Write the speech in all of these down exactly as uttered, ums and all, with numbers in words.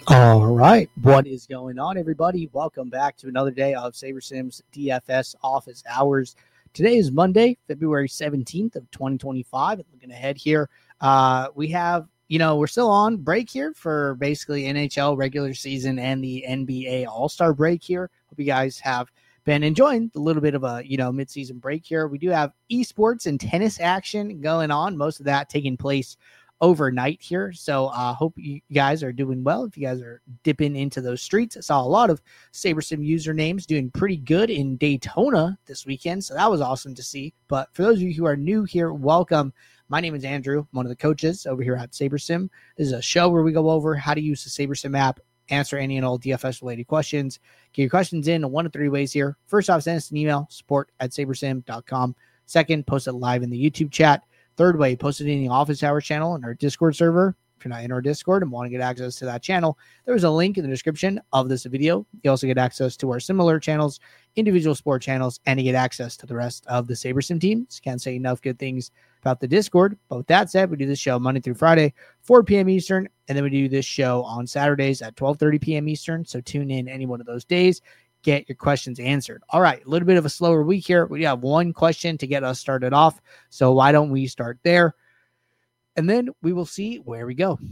All right. What is going on, everybody? Welcome back to another day of SaberSims D F S office hours. Today is Monday, February seventeenth of twenty twenty-five. And looking ahead here, uh, we have, you know, we're still on break here for basically N H L regular season and the N B A All-Star break here. Hope you guys have been enjoying a little bit of a, you know, mid-season break here. We do have esports and tennis action going on, most of that taking place overnight here. So I uh, hope you guys are doing well. If you guys are dipping into those streets, I saw a lot of SaberSim usernames doing pretty good in Daytona this weekend. So that was awesome to see. But for those of you who are new here, welcome. My name is Andrew. I'm one of the coaches over here at SaberSim. This is a show where we go over how to use the SaberSim app, answer any and all D F S related questions. Get your questions in one of three ways here. First off, send us an email, support at sabersim dot com. Second, post it live in the YouTube chat. Third way, post it in the office hours channel in our Discord server. If you're not in our Discord and want to get access to that channel, there's a link in the description of this video. You also get access to our similar channels, individual sport channels, and you get access to the rest of the SaberSim team. So can't say enough good things about the Discord. But with that said, we do this show Monday through Friday, four p.m. Eastern, and then we do this show on Saturdays at twelve thirty p.m. Eastern. So tune in any one of those days. Get your questions answered. All right, a little bit of a slower week here. We have one question to get us started off. So why don't we start there? And then we will see where we go.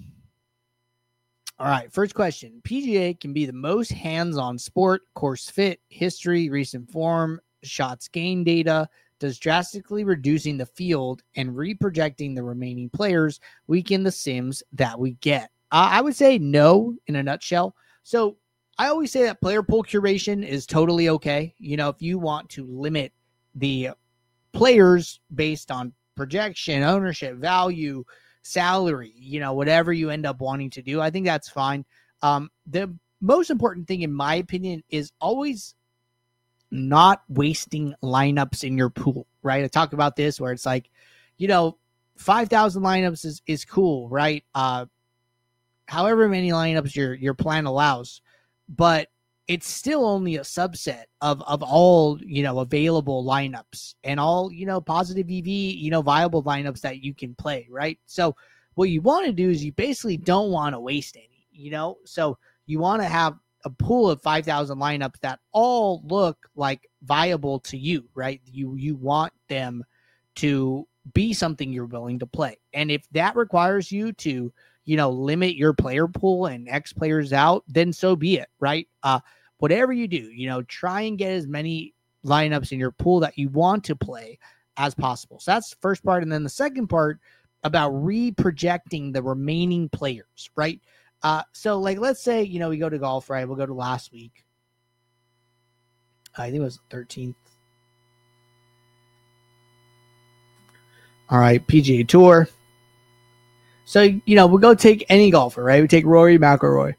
All right, first question. P G A can be the most hands-on sport, course fit, history, recent form, shots gain data. Does drastically reducing the field and reprojecting the remaining players weaken the sims that we get? Uh, I would say no in a nutshell. So I always say that player pool curation is totally okay. You know, if you want to limit the players based on projection, ownership, value, salary, you know, whatever you end up wanting to do, I think that's fine. Um, the most important thing, in my opinion, is always not wasting lineups in your pool, right? I talked about this where it's like, you know, five thousand lineups is, is cool, right? Uh, however many lineups your, your plan allows. But it's still only a subset of, of all, you know, available lineups and all, you know, positive E V, you know, viable lineups that you can play, right? So what you want to do is you basically don't want to waste any, you know? So you want to have a pool of five thousand lineups that all look like viable to you, right? You, you want them to be something you're willing to play. And if that requires you to, you know, limit your player pool and X players out, then so be it, right? Uh, whatever you do, you know, try and get as many lineups in your pool that you want to play as possible. So that's the first part. And then the second part about reprojecting the remaining players, right? Uh, so like, let's say, you know, we go to golf, right? We'll go to last week. I think it was the thirteenth. All right, P G A Tour. So, you know, we'll go take any golfer, right? We take Rory McIlroy.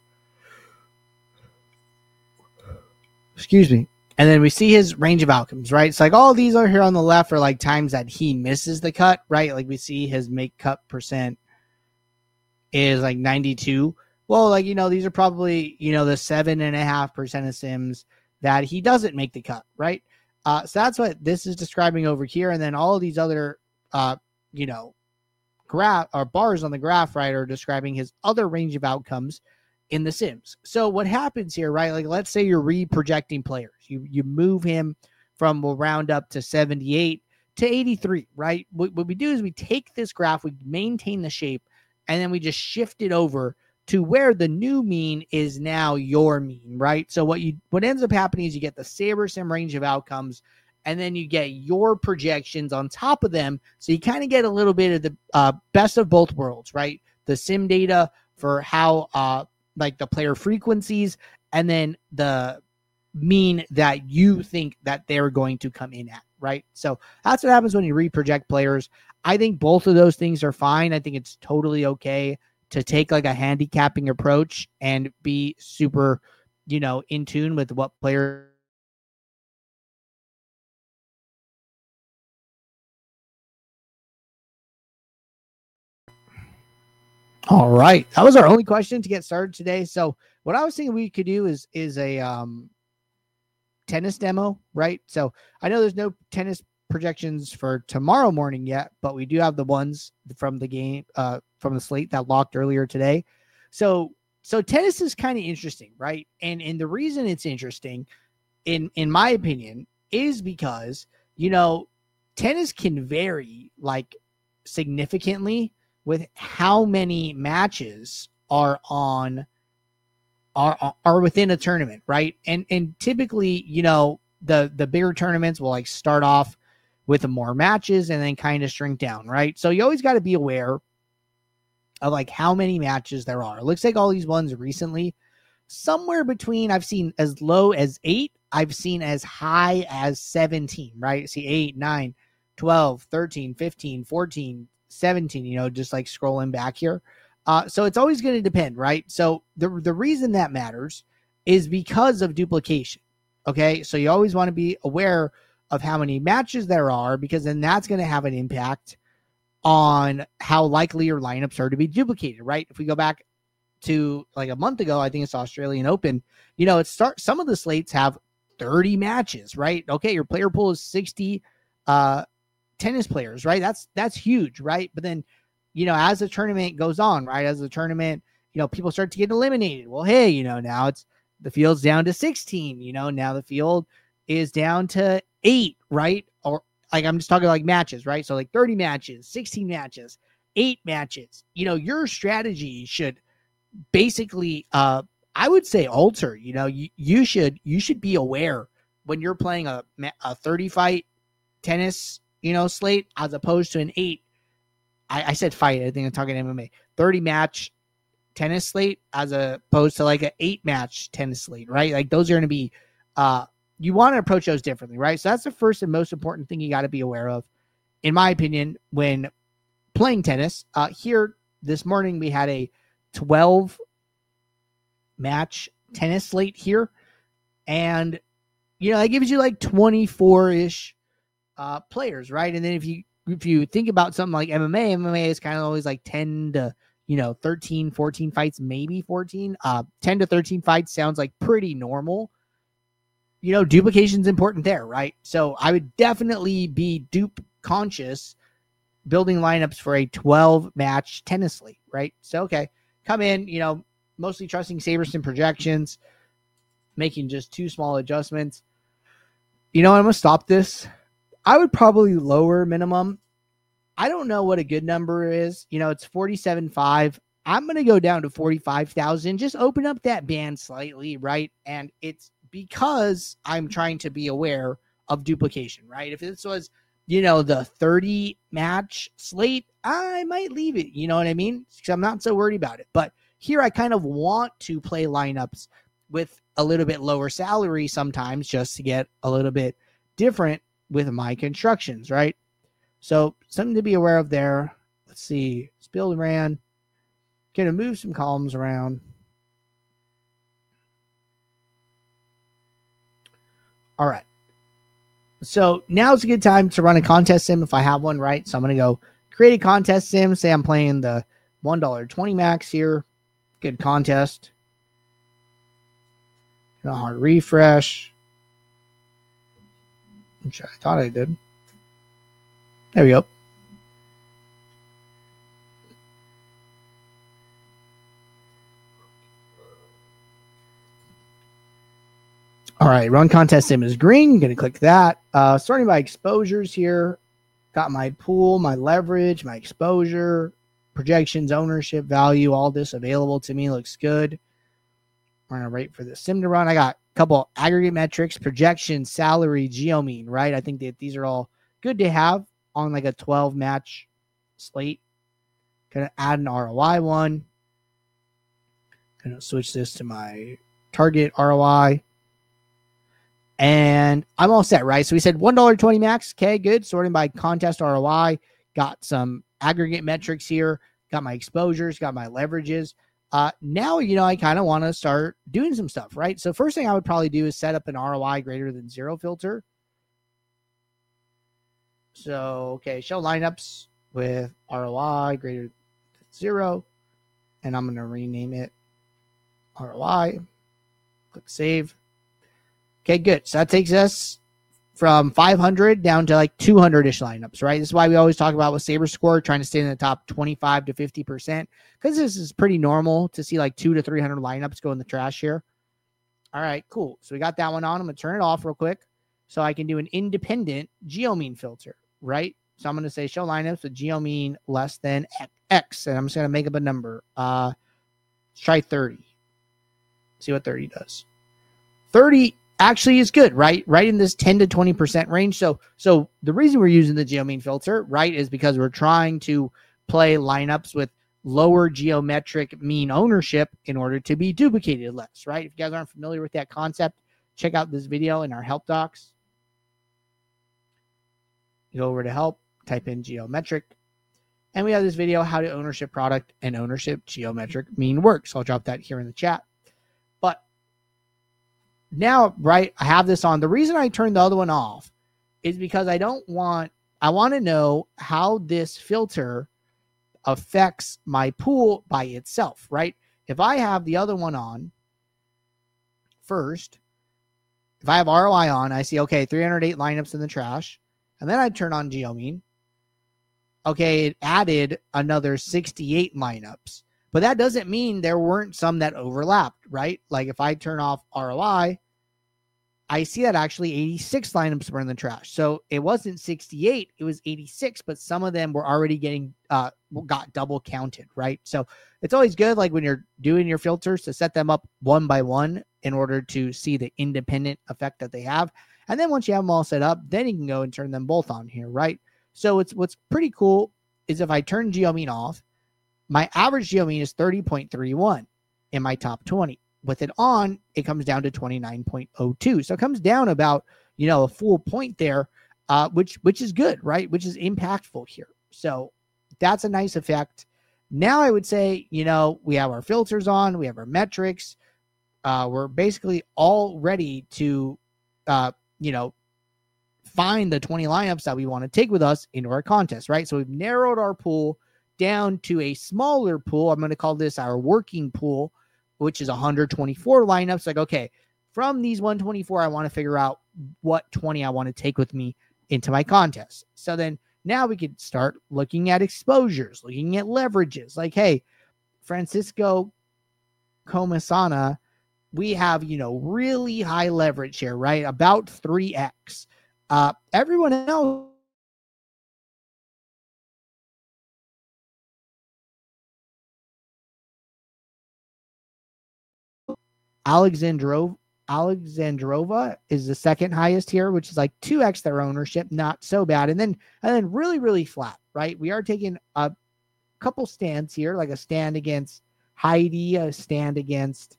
Excuse me. And then we see his range of outcomes, right? It's like all these are here on the left are like times that he misses the cut, right? Like we see his make cut percent is like ninety-two. Well, like, you know, these are probably, you know, the seven and a half percent of sims that he doesn't make the cut, right? Uh, so that's what this is describing over here. And then all of these other, uh, you know, graph or bars on the graph, right, are describing his other range of outcomes in the sims. So what happens here, right? Like, let's say you're reprojecting players. You you move him from, we'll round up to seventy-eight to eighty-three, right? What, what we do is we take this graph, we maintain the shape, and then we just shift it over to where the new mean is now your mean, right? So what you what ends up happening is you get the SaberSim range of outcomes, and then you get your projections on top of them. So you kind of get a little bit of the uh, best of both worlds, right? The sim data for how, uh, like the player frequencies, and then the mean that you think that they're going to come in at, right? So that's what happens when you reproject players. I think both of those things are fine. I think it's totally okay to take like a handicapping approach and be super, you know, in tune with what players. All right. That was our only question to get started today. So what I was thinking we could do is is a um tennis demo, right? So I know there's no tennis projections for tomorrow morning yet, but we do have the ones from the game, uh, from the slate that locked earlier today. So so tennis is kind of interesting, right? And and the reason it's interesting, in in my opinion, is because, you know, tennis can vary like significantly with how many matches are on are are within a tournament, right? And and typically, you know, the the bigger tournaments will like start off with more matches and then kind of shrink down, right? So you always got to be aware of like how many matches there are. It looks like all these ones recently, somewhere between, I've seen as low as eight, I've seen as high as seventeen, right? See eight, nine, twelve, thirteen, fifteen, fourteen, seventeen, you know, just like scrolling back here. Uh, so it's always going to depend, right? So the, the reason that matters is because of duplication. Okay. So you always want to be aware of how many matches there are, because then that's going to have an impact on how likely your lineups are to be duplicated, right? If we go back to like a month ago, I think it's Australian Open, you know, it start some of the slates have thirty matches, right? Okay, your player pool is sixty uh tennis players, right? That's that's huge, right? But then, you know, as the tournament goes on, right? As the tournament, you know, people start to get eliminated. Well, hey, you know, now it's the field's down to sixteen, you know, now the field is down to eight, right? Or like, I'm just talking like matches, right? So like thirty matches, sixteen matches, eight matches. You know, your strategy should basically, uh, I would say alter. You know, you, you should you should be aware when you're playing a a thirty fight tennis, you know, slate as opposed to an eight. I, I said fight. I think I'm talking M M A. thirty match tennis slate as opposed to like an eight match tennis slate, right? Like those are going to be. Uh, You want to approach those differently, right? So that's the first and most important thing you got to be aware of, in my opinion, when playing tennis. Uh, here this morning, we had a twelve match tennis slate here. And, you know, that gives you like twenty-four-ish uh, players, right? And then if you if you think about something like M M A, M M A is kind of always like ten to, you know, thirteen, fourteen fights, maybe fourteen. Uh, ten to thirteen fights sounds like pretty normal. You know, duplication is important there, right? So I would definitely be dupe conscious building lineups for a twelve match tennis league, right? So, okay, come in, you know, mostly trusting SaberSim projections, making just two small adjustments. You know, I'm going to stop this. I would probably lower minimum. I don't know what a good number is. You know, it's forty-seven point five. I'm going to go down to forty-five thousand. Just open up that band slightly, right? And it's because I'm trying to be aware of duplication, right? If this was, you know, the thirty match slate, I might leave it. You know what I mean? Because I'm not so worried about it. But here I kind of want to play lineups with a little bit lower salary sometimes just to get a little bit different with my constructions, right? So something to be aware of there. Let's see. Spilled ran. Gonna move some columns around. All right. So now's a good time to run a contest sim if I have one, right? So I'm going to go create a contest sim. Say I'm playing the one dollar twenty max here. Good contest. A hard refresh. Which I thought I did. There we go. All right, run contest sim is green. I'm going to click that. Uh, starting by exposures here. Got my pool, my leverage, my exposure, projections, ownership, value, all this available to me. Looks good. We're going to wait for the sim to run. I got a couple aggregate metrics, projection, salary, geomean, right? I think that these are all good to have on like a twelve match slate. Going to add an R O I one. Going to switch this to my target R O I. And I'm all set, right? So we said one dollar twenty max. Okay, good. Sorting by contest R O I. Got some aggregate metrics here. Got my exposures. Got my leverages. Uh, now, you know, I kind of want to start doing some stuff, right? So first thing I would probably do is set up an R O I greater than zero filter. So, okay, show lineups with R O I greater than zero. And I'm going to rename it R O I. Click save. Okay, good. So that takes us from five hundred down to like two hundred-ish lineups, right? This is why we always talk about with Saber Score, trying to stay in the top twenty-five to fifty percent, because this is pretty normal to see like two to three hundred lineups go in the trash here. All right, cool. So we got that one on. I'm going to turn it off real quick so I can do an independent geomean filter, right? So I'm going to say show lineups with geomean less than X, and I'm just going to make up a number. Uh, let's try thirty. See what thirty does. thirty actually is good, right? Right in this ten to twenty percent range. So, so the reason we're using the geomean filter, right, is because we're trying to play lineups with lower geometric mean ownership in order to be duplicated less, right? If you guys aren't familiar with that concept, check out this video in our help docs. You go over to help, type in geometric, and we have this video, how to ownership product and ownership geometric mean work. So I'll drop that here in the chat. But now, right, I have this on. The reason I turned the other one off is because I don't want, I want to know how this filter affects my pool by itself, right? If I have the other one on first, if I have R O I on, I see, okay, three hundred eight lineups in the trash, and then I turn on geomean. Okay, it added another sixty-eight lineups, but that doesn't mean there weren't some that overlapped, right? Like if I turn off R O I, I see that actually eighty-six lineups were in the trash. So it wasn't sixty-eight, it was eighty-six, but some of them were already getting, uh, got double counted, right? So it's always good, like when you're doing your filters, to set them up one by one in order to see the independent effect that they have. And then once you have them all set up, then you can go and turn them both on here, right? So it's what's pretty cool is if I turn geomean off, my average geomean is thirty point three one in my top twenty. With it on, it comes down to twenty-nine point oh two. So it comes down about, you know, a full point there, uh, which which is good, right? Which is impactful here. So that's a nice effect. Now I would say, you know, we have our filters on, we have our metrics. Uh, we're basically all ready to, uh, you know, find the twenty lineups that we want to take with us into our contest, right? So we've narrowed our pool down to a smaller pool. I'm going to call this our working pool, which is one hundred twenty-four lineups. Like, okay, from these one hundred twenty-four, I want to figure out what twenty I want to take with me into my contest. So then now we could start looking at exposures, looking at leverages. Like, hey, Francisco Comasana, we have, you know, really high leverage here, right? About three X. Uh, everyone else, Alexandrova, Alexandrova is the second highest here, which is like two X their ownership, not so bad. And then, and then really, really flat, right? We are taking a couple stands here, like a stand against Heidi, a stand against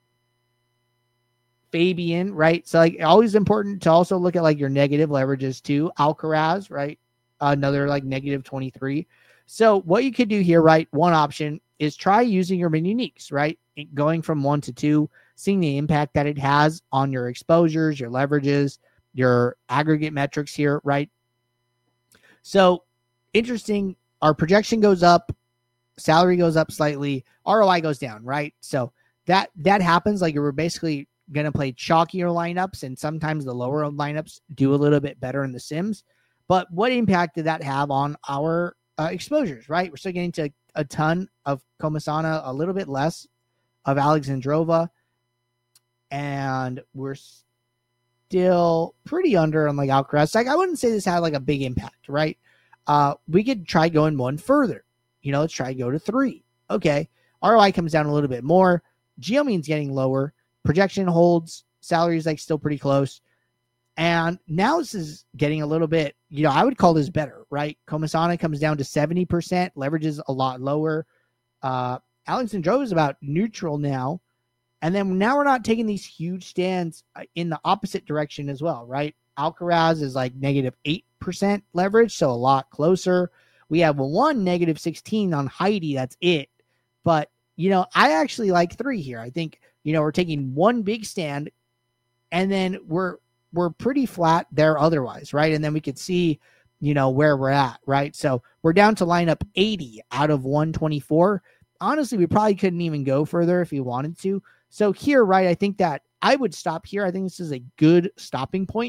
Fabian, right? So like always important to also look at like your negative leverages too. Alcaraz, right? Another like negative twenty-three. So what you could do here, right? One option is try using your mini uniques, right? Going from one to two, seeing the impact that it has on your exposures, your leverages, your aggregate metrics here, right? So interesting. Our projection goes up, salary goes up slightly, R O I goes down, right? So that that happens. Like we're basically going to play chalkier lineups, and sometimes the lower lineups do a little bit better in the sims. But what impact did that have on our uh, exposures, right? We're still getting to a ton of Comasana, a little bit less of Alexandrova, and we're still pretty under on like Alcaraz. Like I wouldn't say this had like a big impact, right? Uh, we could try going one further. You know, let's try go to three. Okay, R O I comes down a little bit more. Geomean's getting lower. Projection holds. Salary is like still pretty close. And now this is getting a little bit, you know, I would call this better, right? Comasana comes down to seventy percent. Leverage is a lot lower. Uh, Alexandrova is about neutral now. And then now we're not taking these huge stands in the opposite direction as well, right? Alcaraz is like negative eight percent leverage, so a lot closer. We have one negative sixteen on Heidi. That's it. But, you know, I actually like three here. I think, you know, we're taking one big stand and then we're we're pretty flat there otherwise, right? And then we could see, you know, where we're at, right? So we're down to lineup eighty out of one twenty-four. Honestly, we probably couldn't even go further if we wanted to. So here, right, I think that I would stop here. I think this is a good stopping point.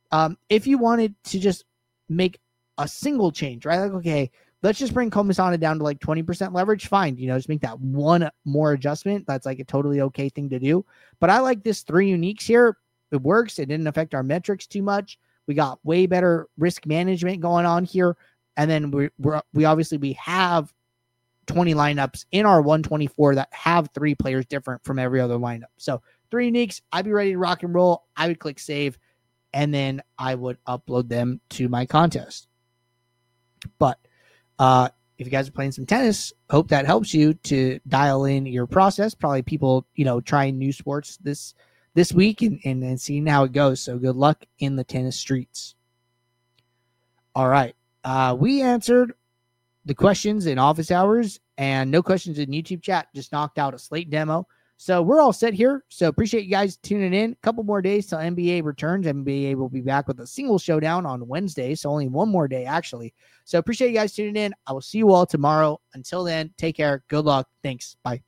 Um, if you wanted to just make a single change, right? Like, okay, let's just bring Komisana down to like twenty percent leverage. Fine. You know, just make that one more adjustment. That's like a totally okay thing to do. But I like this three uniques here. It works. It didn't affect our metrics too much. We got way better risk management going on here. And then we we're, we obviously we have twenty lineups in our one twenty-four that have three players different from every other lineup. So three uniques. I'd be ready to rock and roll. I would click save, and then I would upload them to my contest. But uh, if you guys are playing some tennis, hope that helps you to dial in your process. Probably people, you know, trying new sports this this week and, and, and seeing how it goes. So good luck in the tennis streets. All right. Uh, we answered the questions in office hours and no questions in YouTube chat. Just knocked out a slate demo. So we're all set here. So appreciate you guys tuning in. A couple more days till N B A returns. N B A will be back with a single showdown on Wednesday. So only one more day, actually. So appreciate you guys tuning in. I will see you all tomorrow. Until then, take care. Good luck. Thanks. Bye.